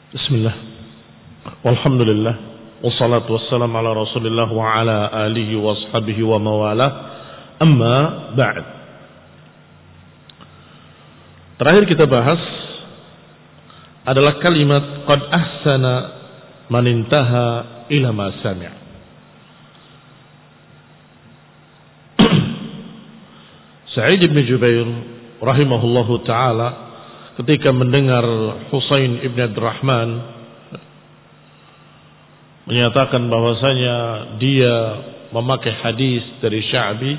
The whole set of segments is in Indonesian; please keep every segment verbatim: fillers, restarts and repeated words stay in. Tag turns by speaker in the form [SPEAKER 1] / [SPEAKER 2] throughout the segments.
[SPEAKER 1] Bismillah. Walhamdulillah. Wassalatu wassalamu ala Rasulillah wa ala alihi wa ashabihi wa mawala. Amma ba'd. Terakhir kita bahas adalah kalimat qad ahsana man intaha ila ma sami'. Sa'id bin Jubair rahimahullahu taala ketika mendengar Husain ibn Abdurrahman menyatakan bahwasanya dia memakai hadis dari Sya'bi,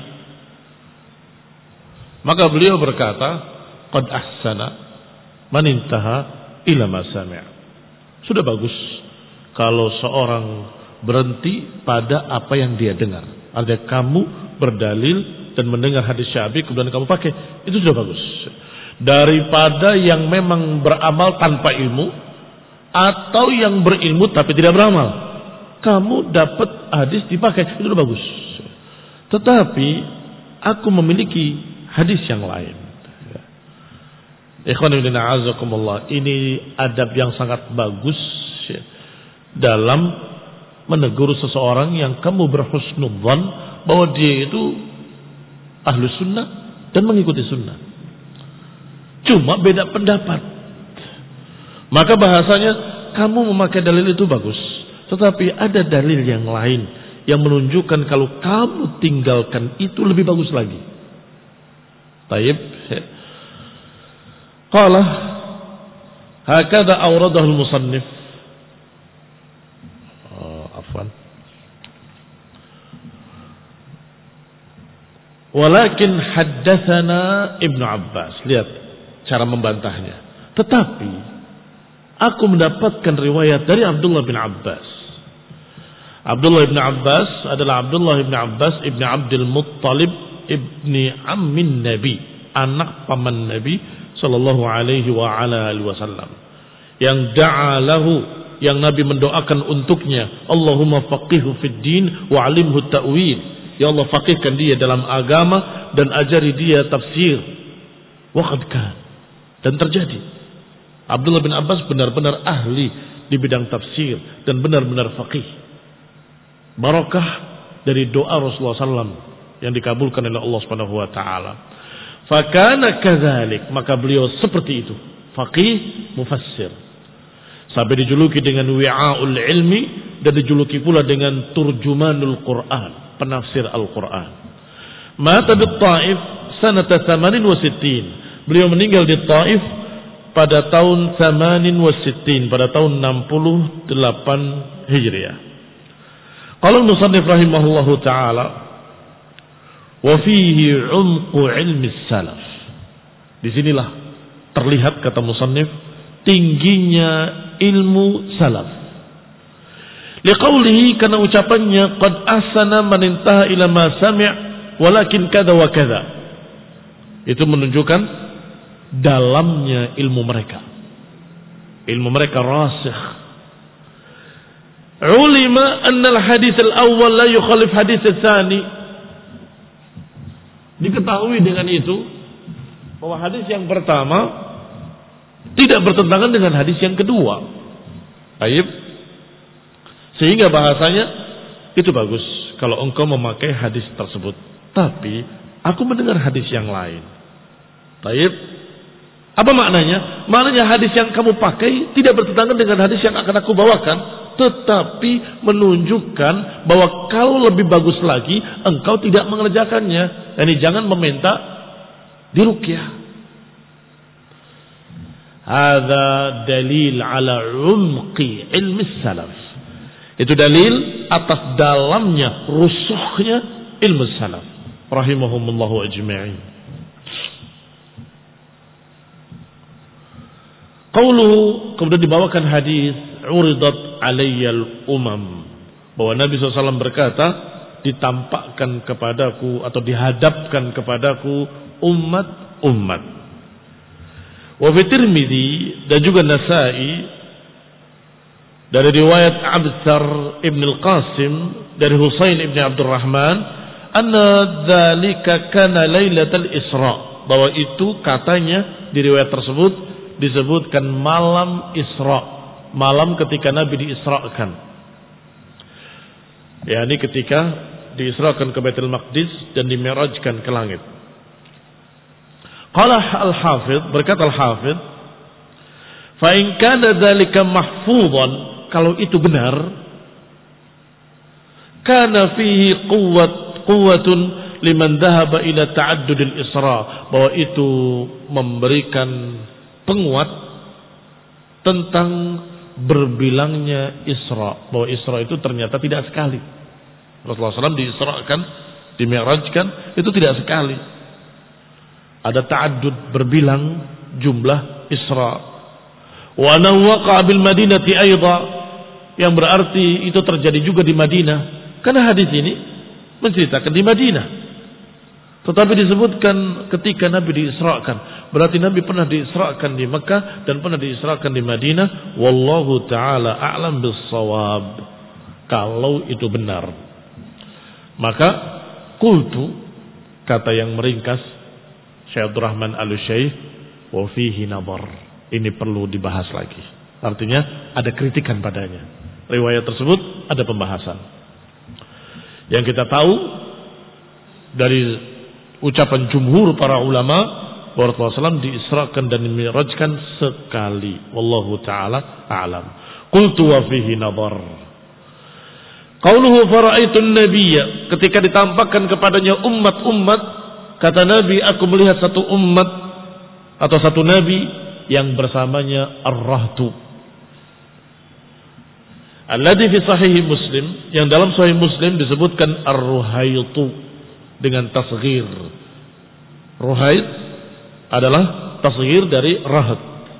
[SPEAKER 1] maka beliau berkata, qad ahsana man intaha ila ma sami'. Sudah bagus kalau seorang berhenti pada apa yang dia dengar. Artinya kamu berdalil dan mendengar hadis Sya'bi kemudian kamu pakai, itu sudah bagus. Daripada yang memang beramal tanpa ilmu atau yang berilmu tapi tidak beramal. Kamu dapat hadis dipakai, itu sudah bagus. Tetapi aku memiliki hadis yang lain. Ikhwan fillah a'azakumullah, ini adab yang sangat bagus dalam menegur seseorang yang kamu berhusnudzan bahwa dia itu ahlu sunnah dan mengikuti sunnah. Cuma beda pendapat. Maka bahasanya kamu memakai dalil itu bagus. Tetapi ada dalil yang lain yang menunjukkan kalau kamu tinggalkan itu lebih bagus lagi. Taib. Qala hakadha awradahu al-musannif. Oh, afwan. Walakin haddatsana Ibnu Abbas. Lihat cara membantahnya. Tetapi aku mendapatkan riwayat dari Abdullah bin Abbas. Abdullah bin Abbas adalah Abdullah bin Abbas ibni Abdul Muttalib ibni ammin Nabi, anak paman Nabi sallallahu alaihi wa ala alihi wasallam, yang da'a lahu, yang Nabi mendoakan untuknya, Allahumma faqihhu fid din wa 'alimhu ta'wil. Ya Allah, faqihkan dia dalam agama dan ajari dia tafsir. Wa qad kan, dan terjadi. Abdullah bin Abbas benar-benar ahli di bidang tafsir dan benar-benar faqih. Barakah dari doa Rasulullah sallallahu alaihi wasallam yang dikabulkan oleh Allah Subhanahu wa taala. Fakana kadzalik, maka beliau seperti itu, faqih mufassir. Sampai dijuluki dengan wi'aul ilmi dan dijuluki pula dengan turjumanul Quran, penafsir Al-Quran. Mata di Taif sanata thamanin wa sittin. Beliau meninggal di Taif pada tahun thamanin wa sittin, pada tahun enam puluh delapan Hijriah. Qala al-musannif rahimahullahu taala wa fihi 'umqu ilmi salaf. Disinilah terlihat, kata musannif, tingginya ilmu salaf. Liqaulihi, karena ucapannya qad ahsana man intaha ila ma sami' walakin kada wa kada. Itu menunjukkan dalamnya ilmu mereka. Ilmu mereka rasikh. Ulima anna al-hadits al-awwal la yukhalif hadits al-thani. Diketahui dengan itu bahwa hadis yang pertama tidak bertentangan dengan hadis yang kedua. Baik. Sehingga bahasanya itu bagus kalau engkau memakai hadis tersebut. Tapi aku mendengar hadis yang lain. Baik. Apa maknanya? Maknanya hadis yang kamu pakai tidak bertentangan dengan hadis yang akan aku bawakan, tetapi menunjukkan bahwa kalau lebih bagus lagi engkau tidak mengerjakannya. Yani jangan meminta diruqyah. Hadza dalil ala umqi ilmi salaf. Itu dalil atas dalamnya, rusuhnya ilmu salaf rahimahumullahu ajma'in. Qauluhu, kemudian dibawakan hadis uridat alayyal umam, bahwa Nabi shallallahu alaihi wasallam berkata, ditampakkan kepadaku atau dihadapkan kepadaku umat-umat. Wa fi Tirmidzi dan juga Nasa'i dari riwayat Absar ibn al-Qasim dari Husain ibn Abdurrahman, anna dzalika kana lailatul Isra, bahwa itu katanya di riwayat tersebut disebutkan malam Isra, malam ketika Nabi diisrakan. Ya, ini ketika diisrakan ke Baitul Maqdis dan dimi'rajkan ke langit. Qala al-Hafidh, berkata al-Hafidh, fa in kana dzalika mahfudhan, kalau itu benar, kana fihi quwwat quwwatun liman dhahaba ila ta'addud al-isra, bahwa itu memberikan penguat tentang berbilangnya Isra, bahwa Isra itu ternyata tidak sekali. Rasulullah shallallahu alaihi wasallam diisrakan, dimi'rajkan, itu tidak sekali. Ada ta'addud, berbilang jumlah Isra. Wa nawqa bil Madinati aidha, yang berarti itu terjadi juga di Madinah, karena hadis ini menceritakan di Madinah. Tetapi disebutkan ketika Nabi diisrakan, berarti Nabi pernah diisrakan di Mekah dan pernah diisrakan di Madinah. Wallahu taala a'lam bis-shawab. Kalau itu benar, maka qultu, kata yang meringkas Syekh Abdurrahman Al-Syaikh, wa fihi nadhar, ini perlu dibahas lagi. Artinya ada kritikan padanya. Riwayat tersebut ada pembahasan. Yang kita tahu dari ucapan jumhur para ulama bahwa Rasulullah shallallahu alaihi wasallam diisrakan dan dimi'rajkan sekali. Wallahu taala a'lam. Qultu wa fihi nadhar. Qauluhu fara'aitun nabiyya, ketika ditampakkan kepadanya umat-umat, kata Nabi, aku melihat satu umat atau satu nabi yang bersamanya ar-rahtu. Alladhi fi sahih Muslim, yang dalam sahih Muslim disebutkan ar-ruhaitu dengan tasghir. Ruhait adalah tasghir dari rahat.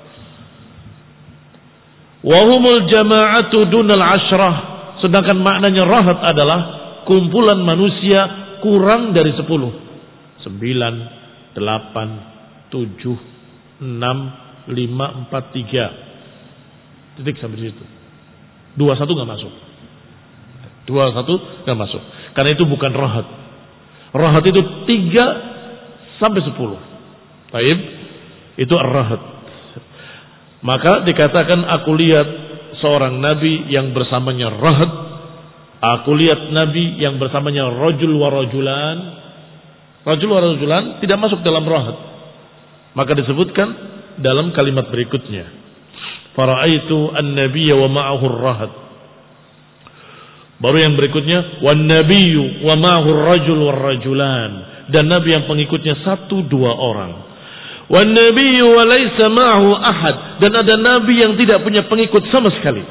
[SPEAKER 1] Wa humul jama'atu dunal ashrah, sedangkan maknanya rahat adalah kumpulan manusia kurang dari sepuluh. Sembilan, delapan, tujuh, enam, lima, empat, tiga. Titik sampai situ. Dua satu nggak masuk. Dua satu nggak masuk. Karena itu bukan rahat. Rahat itu tiga sampai sepuluh. Taib, itu ar-rahat. Maka dikatakan aku lihat seorang nabi yang bersamanya rahat. Aku lihat nabi yang bersamanya rajul wa rajulan. Rajul wa rajulan tidak masuk dalam rahat. Maka disebutkan dalam kalimat berikutnya. Fara'aitu an-nabiyya wa ma'ahu ar-rahat. Baru yang berikutnya, wan nabiyyu wa ma'ahu ar-rajul war-rajulan, dan nabi yang pengikutnya satu dua orang. Wan nabiyyu wa laysa ma'ahu ahad, dan ada nabi yang tidak punya pengikut sama sekali.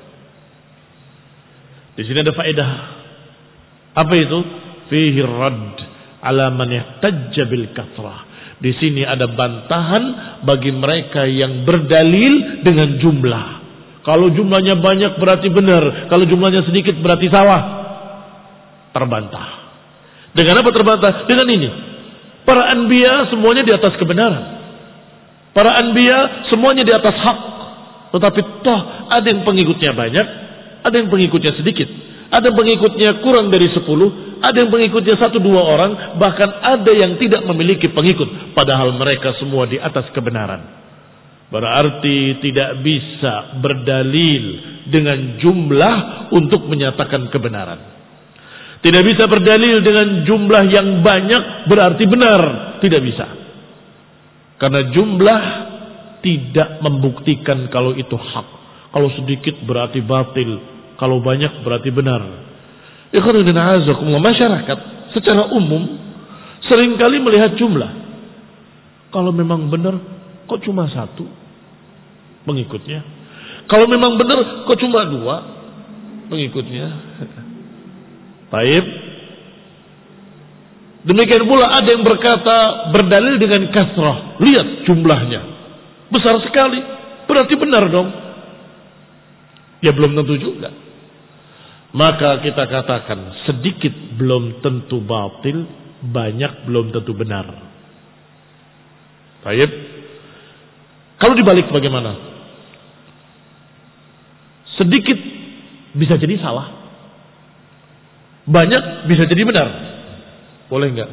[SPEAKER 1] Di sini ada faedah. Apa itu? Fihi radd ala man yahtajja bil kathrah. Di sini ada bantahan bagi mereka yang berdalil dengan jumlah. Kalau jumlahnya banyak berarti benar, kalau jumlahnya sedikit berarti salah. Terbantah. Dengan apa terbantah? Dengan ini. Para anbiya semuanya di atas kebenaran. Para anbiya semuanya di atas hak. Tetapi toh ada yang pengikutnya banyak, ada yang pengikutnya sedikit. Ada yang pengikutnya kurang dari sepuluh, ada yang pengikutnya satu dua orang, bahkan ada yang tidak memiliki pengikut. Padahal mereka semua di atas kebenaran. Berarti tidak bisa berdalil dengan jumlah untuk menyatakan kebenaran. Tidak bisa berdalil dengan jumlah yang banyak berarti benar. Tidak bisa. Karena jumlah tidak membuktikan kalau itu hak. Kalau sedikit berarti batil. Kalau banyak berarti benar. Ikhwanuddin a'azakumullah, masyarakat secara umum seringkali melihat jumlah. Kalau memang benar, kok cuma satu pengikutnya? Kalau memang benar, kok cuma dua pengikutnya? Taib. Demikian pula ada yang berkata berdalil dengan kasrah. Lihat jumlahnya besar sekali, berarti benar dong. Ya belum tentu juga. Maka kita katakan sedikit belum tentu batil, banyak belum tentu benar. Baik. Kalau dibalik bagaimana? Sedikit bisa jadi salah, banyak bisa jadi benar. Boleh enggak?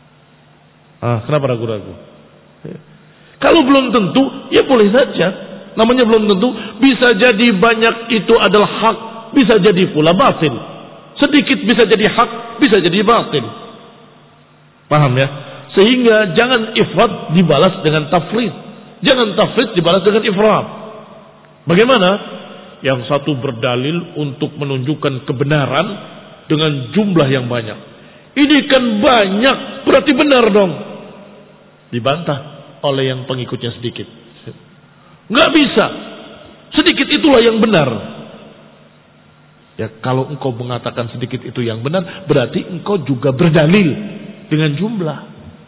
[SPEAKER 1] Ah, kenapa ragu-ragu? Kalau belum tentu, ya boleh saja. Namanya belum tentu. Bisa jadi banyak itu adalah hak, bisa jadi pula batil. Sedikit bisa jadi hak, bisa jadi batil. Paham ya? Sehingga jangan ifrat dibalas dengan tafrid. Jangan tafrid dibalas dengan ifrat. Bagaimana? Yang satu berdalil untuk menunjukkan kebenaran dengan jumlah yang banyak. Ini kan banyak, berarti benar dong. Dibantah oleh yang pengikutnya sedikit. Nggak bisa. Sedikit itulah yang benar. Ya, kalau engkau mengatakan sedikit itu yang benar, berarti engkau juga berdalil dengan jumlah.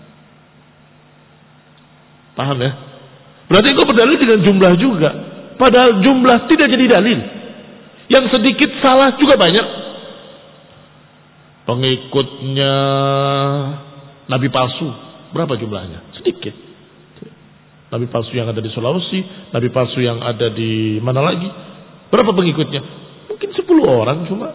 [SPEAKER 1] Paham ya? Berarti engkau berdalil dengan jumlah juga. Padahal jumlah tidak jadi dalil. Yang sedikit salah juga banyak. Pengikutnya Nabi palsu, berapa jumlahnya? Sedikit. Nabi palsu yang ada di Sulawesi, Nabi palsu yang ada di mana lagi? Berapa pengikutnya? Mungkin sepuluh orang cuma.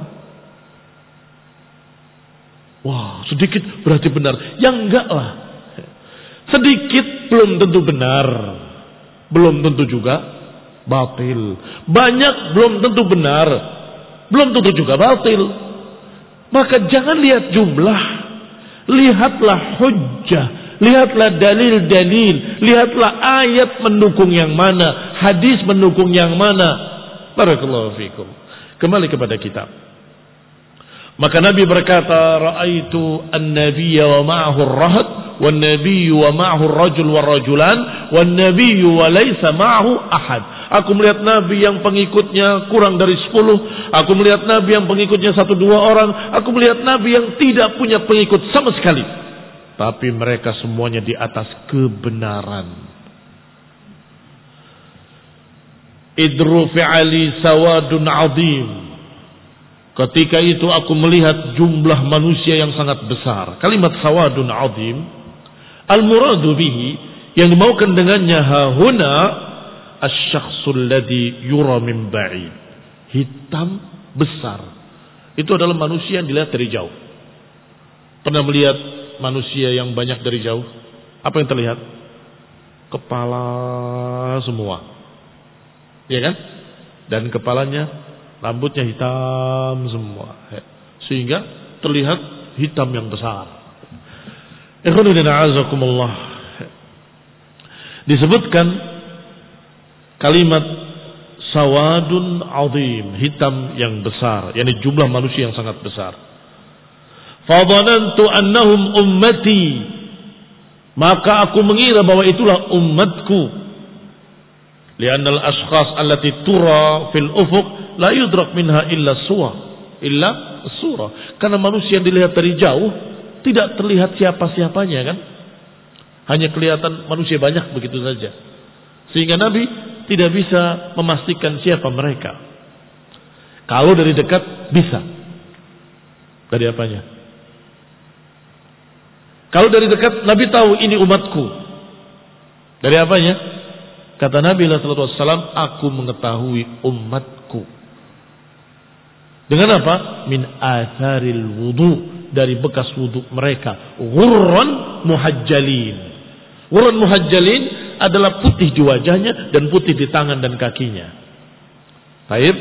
[SPEAKER 1] Wah, sedikit berarti benar. Ya enggak lah. Sedikit belum tentu benar. Belum tentu juga batil. Banyak belum tentu benar. Belum tentu juga batil. Maka jangan lihat jumlah. Lihatlah hujjah. Lihatlah dalil-dalil. Lihatlah ayat mendukung yang mana. Hadis mendukung yang mana. Barakallahu fikum. Kembali kepada kitab. Maka Nabi berkata, ra'aitu an-nabiyya wa ma'ahu ar-rahd, wan nabiyyu wa ma'ahu ar-rajul wa rajulan, wan nabiyyu wa laysa ma'ahu ahad. Aku melihat Nabi yang pengikutnya kurang dari sepuluh. Aku melihat Nabi yang pengikutnya satu dua orang. Aku melihat Nabi yang tidak punya pengikut sama sekali. Tapi mereka semuanya di atas kebenaran. Idru fi'ali sawadun azim. Ketika itu aku melihat jumlah manusia yang sangat besar. Kalimat sawadun azim, al-muradu bihi, yang dimaukan dengannya hahuna asy-syakhsul ladzi yura min ba'id. Hitam besar. Itu adalah manusia yang dilihat dari jauh. Pernah melihat manusia yang banyak dari jauh? Apa yang terlihat? Kepala semua. Iya kan? Dan kepalanya, rambutnya hitam semua. Sehingga terlihat hitam yang besar. Disebutkan kalimat sawadun azim, hitam yang besar, yakni jumlah manusia yang sangat besar. Fadhanantu annahum ummati, maka aku mengira bahwa itulah umatku. Lianna al-ashkhas allati tura fil ufuq la yudrak minha illa suwa, illa surah. Karena manusia yang dilihat dari jauh tidak terlihat siapa-siapanya kan? Hanya kelihatan manusia banyak begitu saja. Sehingga Nabi tidak bisa memastikan siapa mereka. Kalau dari dekat bisa. Dari apanya? Kalau dari dekat Nabi tahu ini umatku. Dari apanya? Kata Nabi sallallahu alaihi wasallam, aku mengetahui umatku. Dengan apa? Min atharil wudu, dari bekas wudu mereka. Ghurran muhajjalin. Ghurran muhajjalin adalah putih di wajahnya dan putih di tangan dan kakinya. Baik.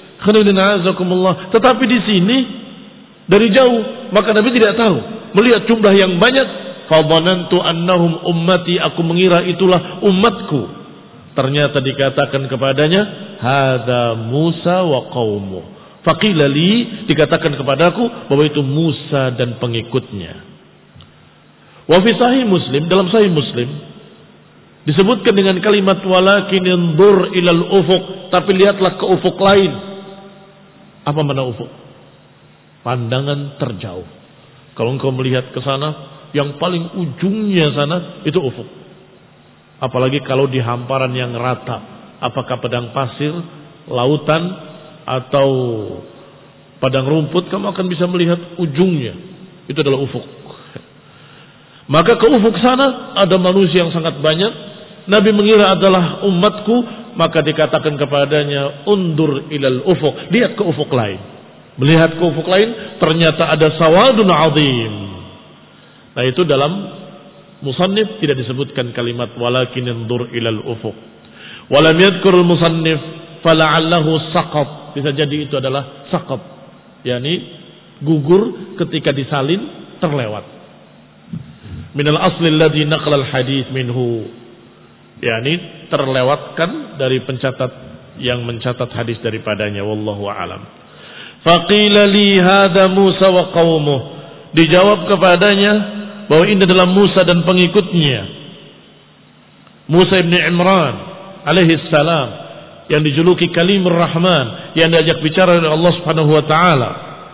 [SPEAKER 1] Tetapi di sini dari jauh, maka Nabi tidak tahu. Melihat jumlah yang banyak, fadhanantu annahum ummati, aku mengira itulah umatku. Ternyata dikatakan kepadanya, hadza Musa wa qaumuh. Faqila li, dikatakan kepadaku bahwa itu Musa dan pengikutnya. Wa fi sahih Muslim, dalam sahih Muslim disebutkan dengan kalimat walakin indur ilal ufuq, tapi lihatlah ke ufuk lain. Apa mana ufuk? Pandangan terjauh. Kalau engkau melihat ke sana, yang paling ujungnya sana itu ufuk. Apalagi kalau di hamparan yang rata, apakah padang pasir, lautan, atau padang rumput, kamu akan bisa melihat ujungnya. Itu adalah ufuk. Maka ke ufuk sana ada manusia yang sangat banyak. Nabi mengira adalah umatku, maka dikatakan kepadanya, undur ilal ufuk, lihat ke ufuk lain. Melihat ke ufuk lain, ternyata ada sawadun azim. Nah itu dalam musannif tidak disebutkan kalimat walakin indur ilal ufuq. Walam yadhkurul musannif fala'allahu saqat. Bisa jadi itu adalah saqat, yakni gugur ketika disalin, terlewat. Minal asli alladhi naqala al-hadits minhu, yakni terlewatkan dari pencatat yang mencatat hadis daripadanya. Wallahu a'lam. Faqila li hadza Musa wa qaumuh. Dijawab kepadanya bahwa ini adalah Musa dan pengikutnya. Musa ibn Imran alaihi salam yang dijuluki Kalimur Rahman, yang diajak bicara oleh Allah Subhanahu wa taala.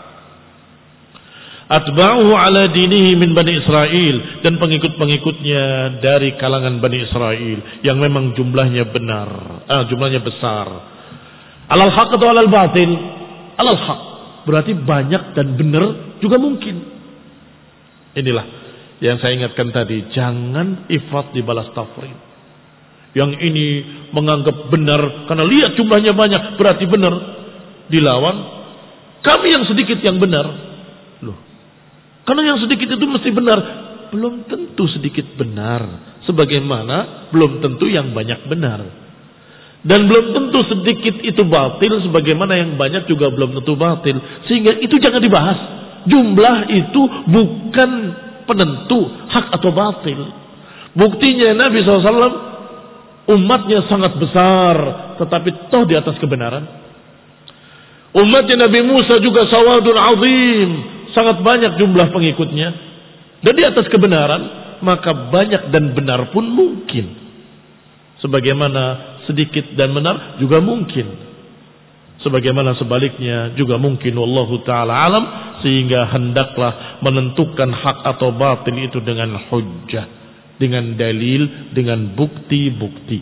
[SPEAKER 1] Atba'uhu ala dinihi min Bani Israel, dan pengikut-pengikutnya dari kalangan Bani Israel yang memang jumlahnya benar, ah, jumlahnya besar. Alal haq atau alal batil? Alal haq, berarti banyak dan benar juga mungkin. Inilah yang saya ingatkan tadi, jangan ifrat dibalas tafrid. Yang ini menganggap benar karena lihat jumlahnya banyak berarti benar, dilawan kami yang sedikit yang benar. Loh, karena yang sedikit itu mesti benar. Belum tentu sedikit benar, sebagaimana belum tentu yang banyak benar. Dan belum tentu sedikit itu batil, sebagaimana yang banyak juga belum tentu batil. Sehingga itu jangan dibahas. Jumlah itu bukan penentu hak atau batil. Buktinya Nabi shallallahu alaihi wasallam umatnya sangat besar, tetapi toh di atas kebenaran. Umatnya Nabi Musa juga sawadun azim, sangat banyak jumlah pengikutnya, dan di atas kebenaran, maka banyak dan benar pun mungkin. Sebagaimana sedikit dan benar juga mungkin. Sebagaimana sebaliknya juga mungkin. Wallahu ta'ala alam. Sehingga hendaklah menentukan hak atau batil itu dengan hujjah, dengan dalil, dengan bukti-bukti.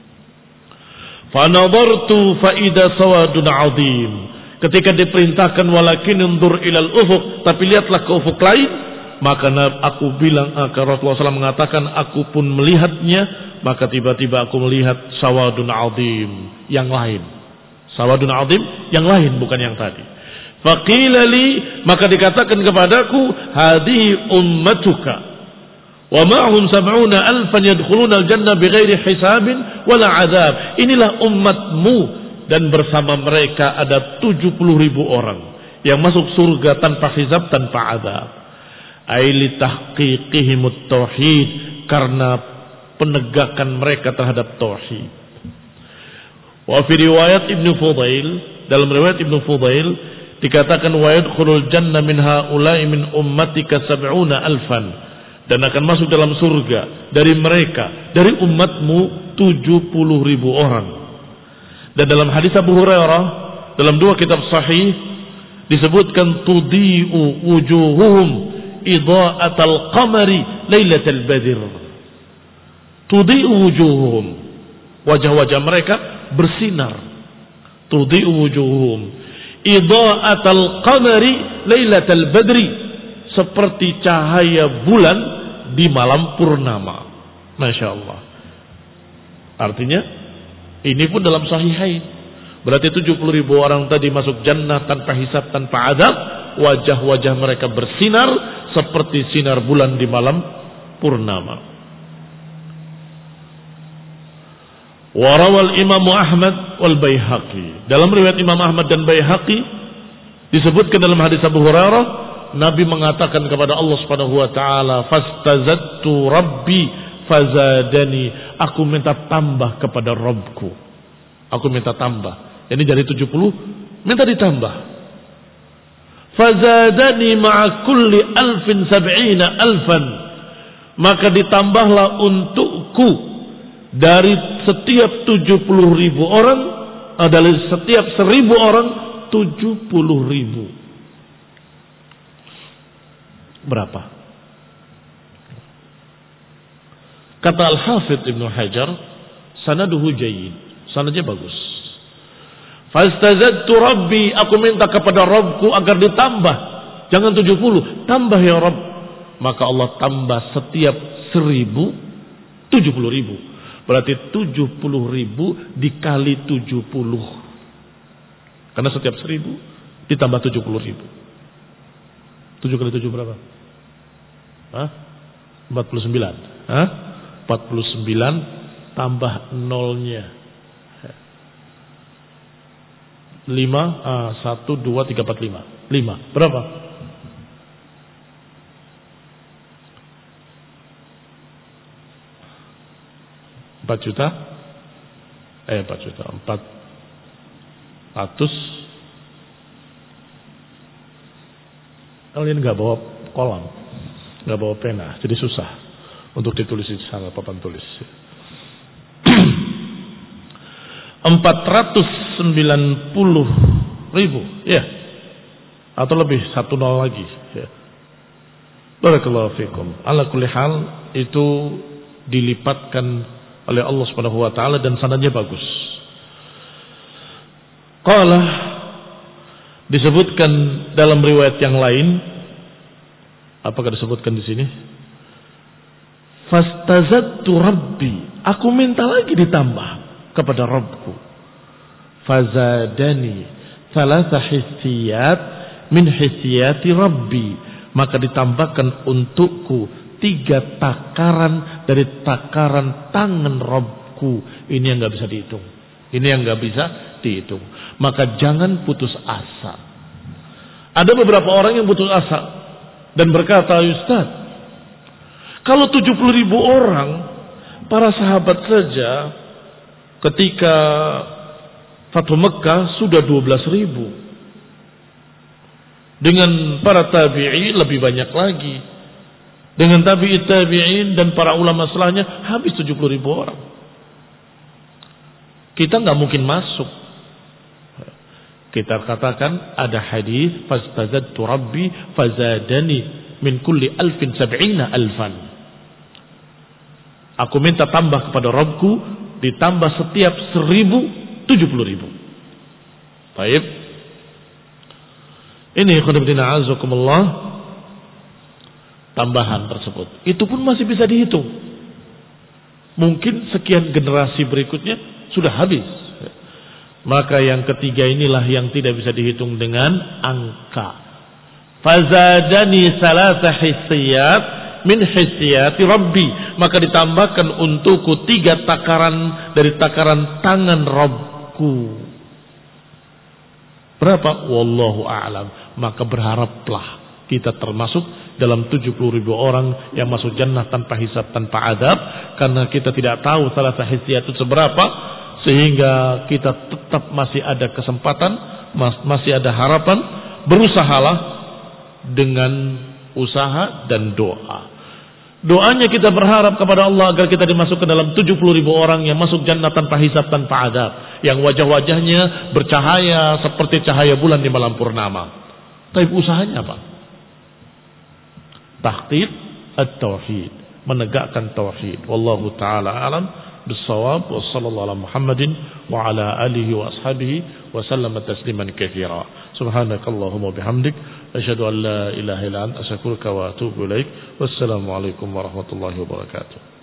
[SPEAKER 1] Fanadartu faida sawadun azim. Ketika diperintahkan walakin undur ilal ufuk, tapi lihatlah ke ufuk lain, maka aku bilang, Rasulullah shallallahu alaihi wasallam mengatakan, aku pun melihatnya, maka tiba-tiba aku melihat sawadun azim yang lain. Sawadun azim yang lain, bukan yang tadi. Faqila li, maka dikatakan kepadaku, hadhihi ummatuka wa ma'hum sab'una alfan yadkhuluna al-jannah bighairi hisabin wala azab. Inilah umatmu, dan bersama mereka ada tujuh puluh ribu orang yang masuk surga tanpa hisab, tanpa azab. Aili tahqiqihimut tauhid, karena penegakan mereka terhadap tauhid. Wa fi riwayat Ibnu Fudail, dalam riwayat Ibnu Fudail dikatakan wa yadkhulul jannah min haula'i min ummatika sab'una alfan, dan akan masuk dalam surga dari mereka, dari umatmu tujuh puluh ribu orang. Dan dalam hadis Abu Hurairah dalam dua kitab sahih disebutkan tudi'u wujuhuhum idha'atal qamari lailatal badr. Tudi'u wujuhuhum, wajah-wajah mereka bersinar. Tudi'u wujuhuhum idha'atal qamari lailatal badri, seperti cahaya bulan di malam purnama. Masya Allah. Artinya ini pun dalam sahihain. Berarti tujuh puluh ribu orang tadi masuk jannah tanpa hisab, tanpa azab. Wajah-wajah mereka bersinar seperti sinar bulan di malam purnama. Warawal Imam Ahmad wal Baihaqi. Dalam riwayat Imam Ahmad dan Baihaqi disebutkan dalam hadis Abu Hurairah, Nabi mengatakan kepada Allah Subhanahu wa taala, "Fastazattu Rabbi fazadani." Aku minta tambah kepada Rabbku. Aku minta tambah. Ini dari tujuh puluh minta ditambah. Fazadani ma'a kulli alfin sab'ina alfan. Maka ditambahlah untukku dari setiap tujuh puluh ribu orang, dari setiap seribu orang tujuh puluh ribu. Berapa? Kata Al-Hafidh Ibnu Hajar, sanaduhu jayyid, sanadnya bagus. Fastazadtu Rabbi, aku minta kepada Rabbku agar ditambah, jangan tujuh puluh, tambah ya Rabb. Maka Allah tambah setiap seribu, tujuh puluh ribu. Berarti tujuh puluh ribu dikali tujuh puluh. Karena setiap seribu ditambah tujuh puluh ribu. tujuh kali tujuh berapa? Hah? empat puluh sembilan. Hah? empat puluh sembilan tambah nolnya. lima, ah, satu, dua, tiga, empat, lima. Lima. Berapa? Empat juta? Eh, empat juta. Empat ratus. Kalian nggak bawa kolam, nggak bawa pena, jadi susah untuk ditulis di sana papan tulis. Empat ratus sembilan puluh ribu, ya, atau lebih satu nol lagi. Ya. Barakallahu fikum. Ala kulli hal itu dilipatkan oleh Allah Subhanahu wa taala dan sanadnya bagus. Qala, disebutkan dalam riwayat yang lain, apakah disebutkan di sini? Fastazadtu rabbi, aku minta lagi ditambah kepada Rabbku. Fazadani thalatha hissiyat min hissiyati rabbi, maka ditambahkan untukku tiga takaran dari takaran tangan Rabbku. Ini yang nggak bisa dihitung. Ini yang nggak bisa dihitung. Maka jangan putus asa. Ada beberapa orang yang putus asa dan berkata, Ustaz, kalau tujuh puluh ribu orang, para sahabat saja ketika Fathu Mekkah sudah dua belas ribu. Dengan para tabi'i lebih banyak lagi. Dengan tabi'i tabi'in dan para ulama setelahnya habis tujuh puluh ribu orang. Kita nggak mungkin masuk. Kita katakan ada hadis fastazadtu rabbi fazadani min kulli alfin sab'ina alfan. Aku minta tambah kepada Rabbku, ditambah setiap seribu tujuh puluh ribu. Baik. Ini khonibdina azakumullah, tambahan tersebut. Itu pun masih bisa dihitung. Mungkin sekian generasi berikutnya sudah habis. Maka yang ketiga inilah yang tidak bisa dihitung dengan angka. Fazadani salasa hissiyat min hissiyati rabbi, maka ditambahkan untukku tiga takaran dari takaran tangan Rabbku. Berapa? Wallahu a'lam. Maka berharaplah kita termasuk dalam tujuh puluh ribu orang yang masuk jannah tanpa hisab, tanpa adab, karena kita tidak tahu salasa hissiyat itu seberapa, sehingga kita tetap masih ada kesempatan, masih ada harapan. Berusahalah dengan usaha dan doa. Doanya kita berharap kepada Allah agar kita dimasukkan dalam tujuh puluh ribu orang yang masuk jannah tanpa hisab, tanpa adab, yang wajah-wajahnya bercahaya seperti cahaya bulan di malam purnama. Tapi usahanya apa? Tahqiq at-tauhid, menegakkan tauhid. Wallahu taala alam bisawab. Wa sallallahu ala Muhammadin wa ala alihi wa ashabihi wa sallama tasliman katsira. Subhanakallahumma bihamdik asyhadu an la ilaha illa anta astaghfiruka wa atubu ilaik. Wassalamu alaikum warahmatullahi wabarakatuh.